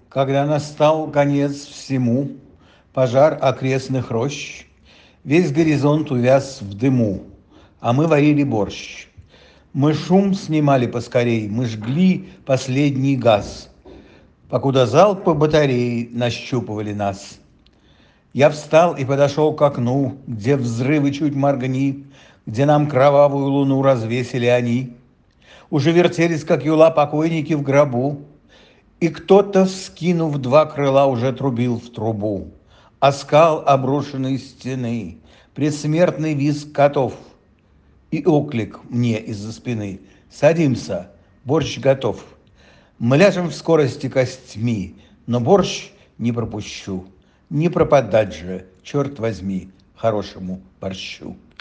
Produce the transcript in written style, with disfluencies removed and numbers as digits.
Когда настал конец всему, пожар окрестных рощ, весь горизонт увяз в дыму, а мы варили борщ. Мы шум снимали поскорей, мы жгли последний газ, покуда залпы батареи нащупывали нас. Я встал и подошел к окну, где взрывы чуть моргни, где нам кровавую луну развесили они. Уже вертелись, как юла, покойники в гробу, и кто-то, вскинув два крыла, уже трубил в трубу. А скал обрушенной стены, предсмертный визг котов и оклик мне из-за спины: «Садимся, борщ готов». Мы ляжем в скорости костьми, но борщ не пропущу. Не пропадать же, черт возьми, хорошему борщу.